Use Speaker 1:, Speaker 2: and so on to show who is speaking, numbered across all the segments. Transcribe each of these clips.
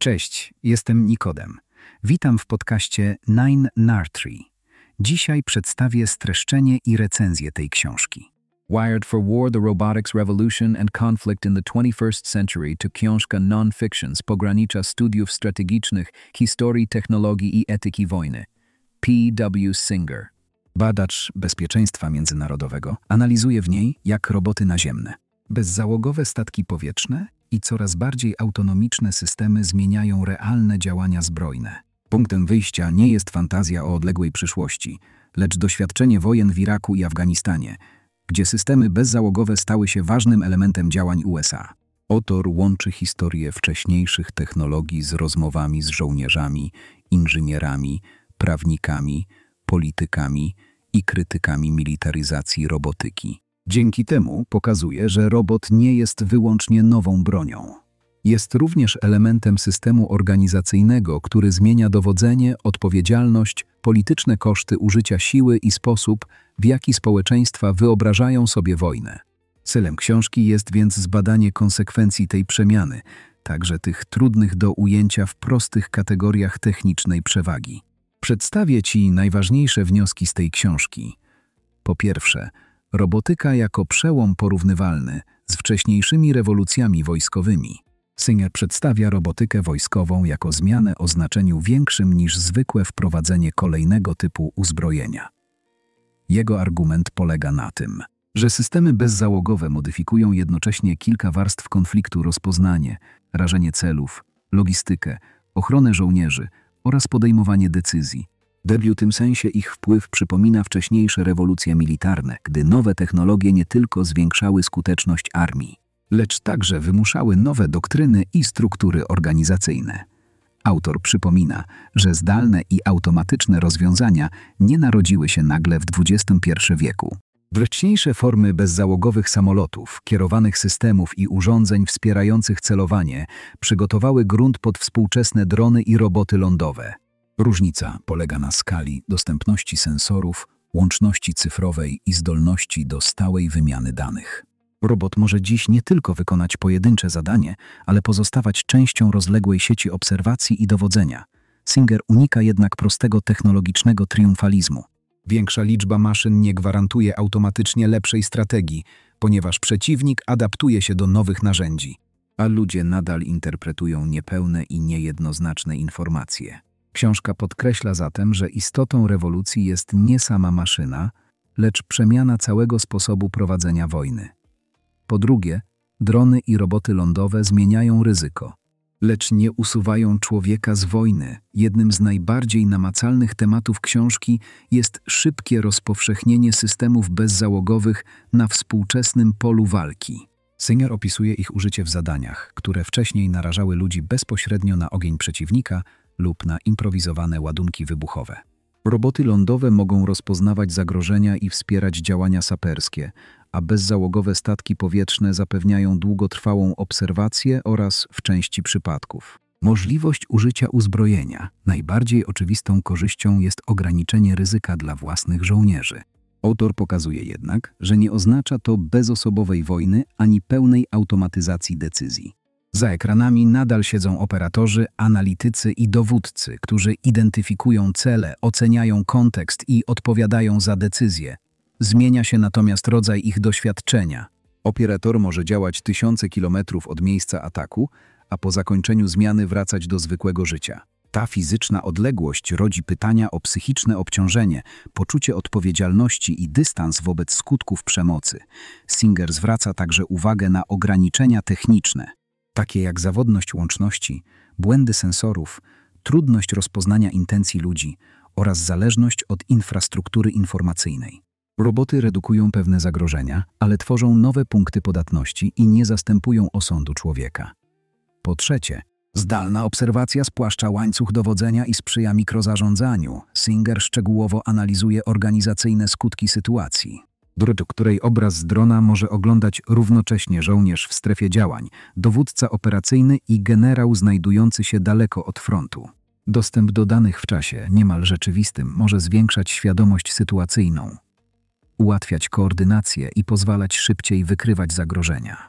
Speaker 1: Cześć, jestem Nikodem. Witam w podcaście Nine Nartree. Dzisiaj przedstawię streszczenie i recenzję tej książki.
Speaker 2: Wired for War, The Robotics Revolution and Conflict in the 21st Century to książka non-fiction z pogranicza studiów strategicznych, historii, technologii i etyki wojny. P.W. Singer.
Speaker 1: Badacz bezpieczeństwa międzynarodowego analizuje w niej, jak roboty naziemne, bezzałogowe statki powietrzne i coraz bardziej autonomiczne systemy zmieniają realne działania zbrojne. Punktem wyjścia nie jest fantazja o odległej przyszłości, lecz doświadczenie wojen w Iraku i Afganistanie, gdzie systemy bezzałogowe stały się ważnym elementem działań USA. Autor łączy historię wcześniejszych technologii z rozmowami z żołnierzami, inżynierami, prawnikami, politykami i krytykami militaryzacji robotyki. Dzięki temu pokazuje, że robot nie jest wyłącznie nową bronią. Jest również elementem systemu organizacyjnego, który zmienia dowodzenie, odpowiedzialność, polityczne koszty użycia siły i sposób, w jaki społeczeństwa wyobrażają sobie wojnę. Celem książki jest więc zbadanie konsekwencji tej przemiany, także tych trudnych do ujęcia w prostych kategoriach technicznej przewagi. Przedstawię Ci najważniejsze wnioski z tej książki. Po pierwsze, robotyka jako przełom porównywalny z wcześniejszymi rewolucjami wojskowymi. Singer przedstawia robotykę wojskową jako zmianę o znaczeniu większym niż zwykłe wprowadzenie kolejnego typu uzbrojenia. Jego argument polega na tym, że systemy bezzałogowe modyfikują jednocześnie kilka warstw konfliktu: rozpoznanie, rażenie celów, logistykę, ochronę żołnierzy oraz podejmowanie decyzji. W tym sensie ich wpływ przypomina wcześniejsze rewolucje militarne, gdy nowe technologie nie tylko zwiększały skuteczność armii, lecz także wymuszały nowe doktryny i struktury organizacyjne. Autor przypomina, że zdalne i automatyczne rozwiązania nie narodziły się nagle w XXI wieku. Wcześniejsze formy bezzałogowych samolotów, kierowanych systemów i urządzeń wspierających celowanie przygotowały grunt pod współczesne drony i roboty lądowe. Różnica polega na skali, dostępności sensorów, łączności cyfrowej i zdolności do stałej wymiany danych. Robot może dziś nie tylko wykonać pojedyncze zadanie, ale pozostawać częścią rozległej sieci obserwacji i dowodzenia. Singer unika jednak prostego technologicznego triumfalizmu. Większa liczba maszyn nie gwarantuje automatycznie lepszej strategii, ponieważ przeciwnik adaptuje się do nowych narzędzi, a ludzie nadal interpretują niepełne i niejednoznaczne informacje. Książka podkreśla zatem, że istotą rewolucji jest nie sama maszyna, lecz przemiana całego sposobu prowadzenia wojny. Po drugie, drony i roboty lądowe zmieniają ryzyko, lecz nie usuwają człowieka z wojny. Jednym z najbardziej namacalnych tematów książki jest szybkie rozpowszechnienie systemów bezzałogowych na współczesnym polu walki. Singer opisuje ich użycie w zadaniach, które wcześniej narażały ludzi bezpośrednio na ogień przeciwnika lub na improwizowane ładunki wybuchowe. Roboty lądowe mogą rozpoznawać zagrożenia i wspierać działania saperskie, a bezzałogowe statki powietrzne zapewniają długotrwałą obserwację oraz, w części przypadków, możliwość użycia uzbrojenia. Najbardziej oczywistą korzyścią jest ograniczenie ryzyka dla własnych żołnierzy. Autor pokazuje jednak, że nie oznacza to bezosobowej wojny ani pełnej automatyzacji decyzji. Za ekranami nadal siedzą operatorzy, analitycy i dowódcy, którzy identyfikują cele, oceniają kontekst i odpowiadają za decyzje. Zmienia się natomiast rodzaj ich doświadczenia. Operator może działać tysiące kilometrów od miejsca ataku, a po zakończeniu zmiany wracać do zwykłego życia. Ta fizyczna odległość rodzi pytania o psychiczne obciążenie, poczucie odpowiedzialności i dystans wobec skutków przemocy. Singer zwraca także uwagę na ograniczenia techniczne, takie jak zawodność łączności, błędy sensorów, trudność rozpoznania intencji ludzi oraz zależność od infrastruktury informacyjnej. Roboty redukują pewne zagrożenia, ale tworzą nowe punkty podatności i nie zastępują osądu człowieka. Po trzecie, zdalna obserwacja spłaszcza łańcuch dowodzenia i sprzyja mikrozarządzaniu. Singer szczegółowo analizuje organizacyjne skutki sytuacji, której obraz z drona może oglądać równocześnie żołnierz w strefie działań, dowódca operacyjny i generał znajdujący się daleko od frontu. Dostęp do danych w czasie niemal rzeczywistym może zwiększać świadomość sytuacyjną, ułatwiać koordynację i pozwalać szybciej wykrywać zagrożenia.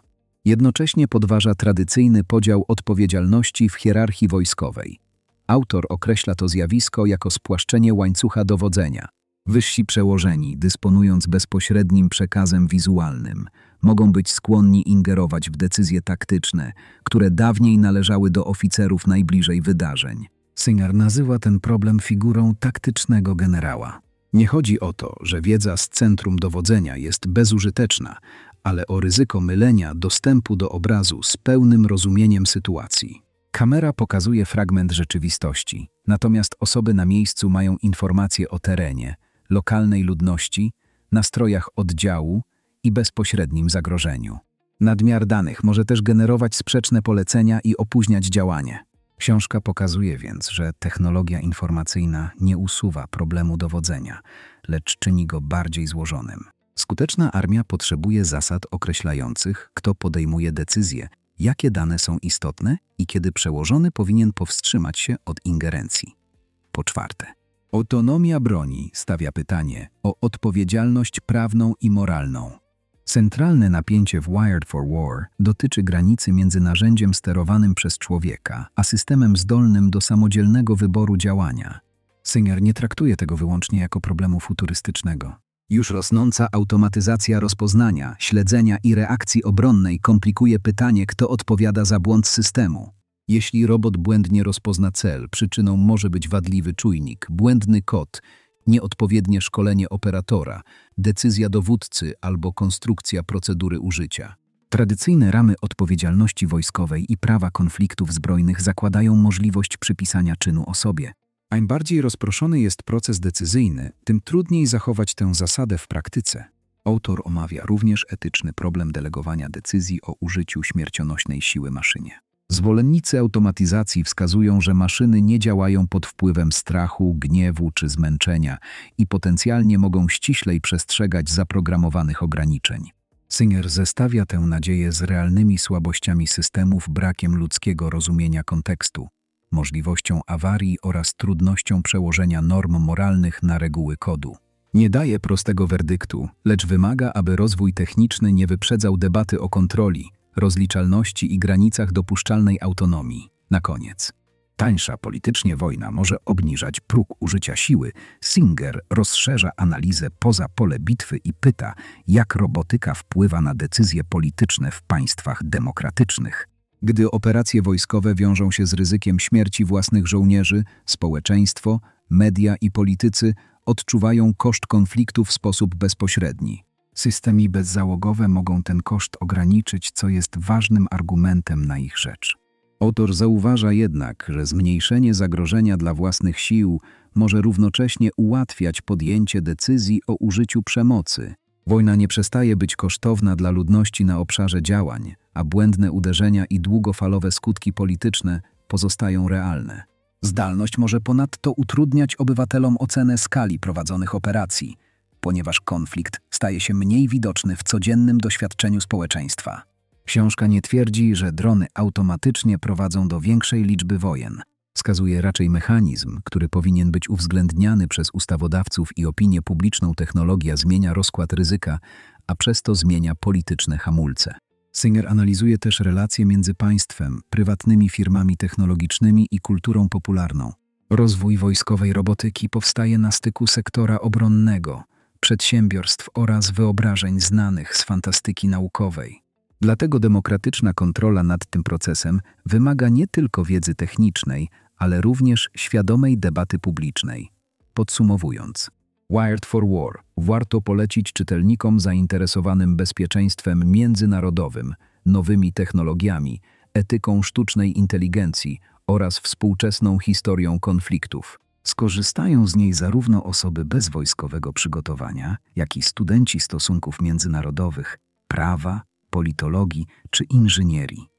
Speaker 2: Jednocześnie podważa tradycyjny podział odpowiedzialności w hierarchii wojskowej. Autor określa to zjawisko jako spłaszczenie łańcucha dowodzenia. Wyżsi przełożeni, dysponując bezpośrednim przekazem wizualnym, mogą być skłonni ingerować w decyzje taktyczne, które dawniej należały do oficerów najbliżej wydarzeń.
Speaker 1: Singer nazywa ten problem figurą taktycznego generała. Nie chodzi o to, że wiedza z centrum dowodzenia jest bezużyteczna, ale o ryzyko mylenia dostępu do obrazu z pełnym rozumieniem sytuacji. Kamera pokazuje fragment rzeczywistości, natomiast osoby na miejscu mają informacje o terenie, lokalnej ludności, nastrojach oddziału i bezpośrednim zagrożeniu. Nadmiar danych może też generować sprzeczne polecenia i opóźniać działanie. Książka pokazuje więc, że technologia informacyjna nie usuwa problemu dowodzenia, lecz czyni go bardziej złożonym. Skuteczna armia potrzebuje zasad określających, kto podejmuje decyzje, jakie dane są istotne i kiedy przełożony powinien powstrzymać się od ingerencji. Po czwarte, autonomia broni stawia pytanie o odpowiedzialność prawną i moralną. Centralne napięcie w Wired for War dotyczy granicy między narzędziem sterowanym przez człowieka, a systemem zdolnym do samodzielnego wyboru działania. Singer nie traktuje tego wyłącznie jako problemu futurystycznego. Już rosnąca automatyzacja rozpoznania, śledzenia i reakcji obronnej komplikuje pytanie, kto odpowiada za błąd systemu. Jeśli robot błędnie rozpozna cel, przyczyną może być wadliwy czujnik, błędny kod, nieodpowiednie szkolenie operatora, decyzja dowódcy albo konstrukcja procedury użycia. Tradycyjne ramy odpowiedzialności wojskowej i prawa konfliktów zbrojnych zakładają możliwość przypisania czynu osobie. A im bardziej rozproszony jest proces decyzyjny, tym trudniej zachować tę zasadę w praktyce. Autor omawia również etyczny problem delegowania decyzji o użyciu śmiercionośnej siły maszynie. Zwolennicy automatyzacji wskazują, że maszyny nie działają pod wpływem strachu, gniewu czy zmęczenia i potencjalnie mogą ściślej przestrzegać zaprogramowanych ograniczeń. Singer zestawia tę nadzieję z realnymi słabościami systemów, brakiem ludzkiego rozumienia kontekstu, możliwością awarii oraz trudnością przełożenia norm moralnych na reguły kodu. Nie daje prostego werdyktu, lecz wymaga, aby rozwój techniczny nie wyprzedzał debaty o kontroli, rozliczalności i granicach dopuszczalnej autonomii. Na koniec. Tańsza politycznie wojna może obniżać próg użycia siły. Singer rozszerza analizę poza pole bitwy i pyta, jak robotyka wpływa na decyzje polityczne w państwach demokratycznych. Gdy operacje wojskowe wiążą się z ryzykiem śmierci własnych żołnierzy, społeczeństwo, media i politycy odczuwają koszt konfliktu w sposób bezpośredni. Systemy bezzałogowe mogą ten koszt ograniczyć, co jest ważnym argumentem na ich rzecz. Autor zauważa jednak, że zmniejszenie zagrożenia dla własnych sił może równocześnie ułatwiać podjęcie decyzji o użyciu przemocy. Wojna nie przestaje być kosztowna dla ludności na obszarze działań, a błędne uderzenia i długofalowe skutki polityczne pozostają realne. Zdalność może ponadto utrudniać obywatelom ocenę skali prowadzonych operacji, ponieważ konflikt staje się mniej widoczny w codziennym doświadczeniu społeczeństwa. Książka nie twierdzi, że drony automatycznie prowadzą do większej liczby wojen. Wskazuje raczej mechanizm, który powinien być uwzględniany przez ustawodawców i opinię publiczną. Technologia zmienia rozkład ryzyka, a przez to zmienia polityczne hamulce. Singer analizuje też relacje między państwem, prywatnymi firmami technologicznymi i kulturą popularną. Rozwój wojskowej robotyki powstaje na styku sektora obronnego, przedsiębiorstw oraz wyobrażeń znanych z fantastyki naukowej. Dlatego demokratyczna kontrola nad tym procesem wymaga nie tylko wiedzy technicznej, ale również świadomej debaty publicznej. Podsumowując, Wired for War warto polecić czytelnikom zainteresowanym bezpieczeństwem międzynarodowym, nowymi technologiami, etyką sztucznej inteligencji oraz współczesną historią konfliktów. Skorzystają z niej zarówno osoby bez wojskowego przygotowania, jak i studenci stosunków międzynarodowych, prawa, politologii czy inżynierii.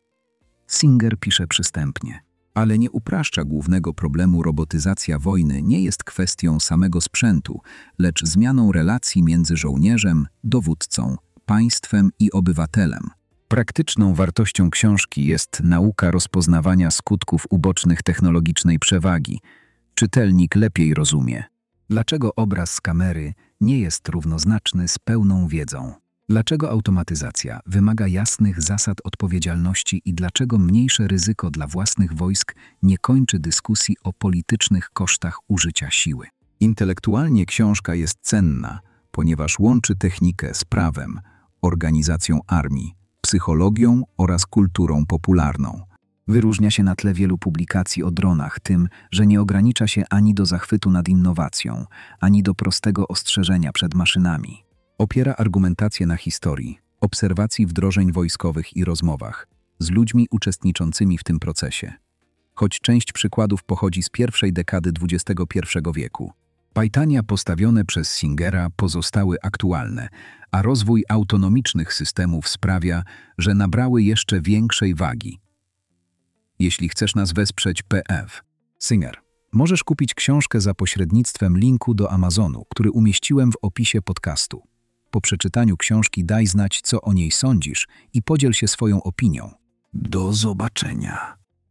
Speaker 1: Singer pisze przystępnie, ale nie upraszcza głównego problemu. Robotyzacja wojny nie jest kwestią samego sprzętu, lecz zmianą relacji między żołnierzem, dowódcą, państwem i obywatelem. Praktyczną wartością książki jest nauka rozpoznawania skutków ubocznych technologicznej przewagi. Czytelnik lepiej rozumie, dlaczego obraz z kamery nie jest równoznaczny z pełną wiedzą. Dlaczego automatyzacja wymaga jasnych zasad odpowiedzialności i dlaczego mniejsze ryzyko dla własnych wojsk nie kończy dyskusji o politycznych kosztach użycia siły? Intelektualnie książka jest cenna, ponieważ łączy technikę z prawem, organizacją armii, psychologią oraz kulturą popularną. Wyróżnia się na tle wielu publikacji o dronach tym, że nie ogranicza się ani do zachwytu nad innowacją, ani do prostego ostrzeżenia przed maszynami. Opiera argumentację na historii, obserwacji wdrożeń wojskowych i rozmowach z ludźmi uczestniczącymi w tym procesie. Choć część przykładów pochodzi z pierwszej dekady XXI wieku, pytania postawione przez Singera pozostały aktualne, a rozwój autonomicznych systemów sprawia, że nabrały jeszcze większej wagi. Jeśli chcesz nas wesprzeć PF Singer, możesz kupić książkę za pośrednictwem linku do Amazonu, który umieściłem w opisie podcastu. Po przeczytaniu książki daj znać, co o niej sądzisz i podziel się swoją opinią. Do zobaczenia.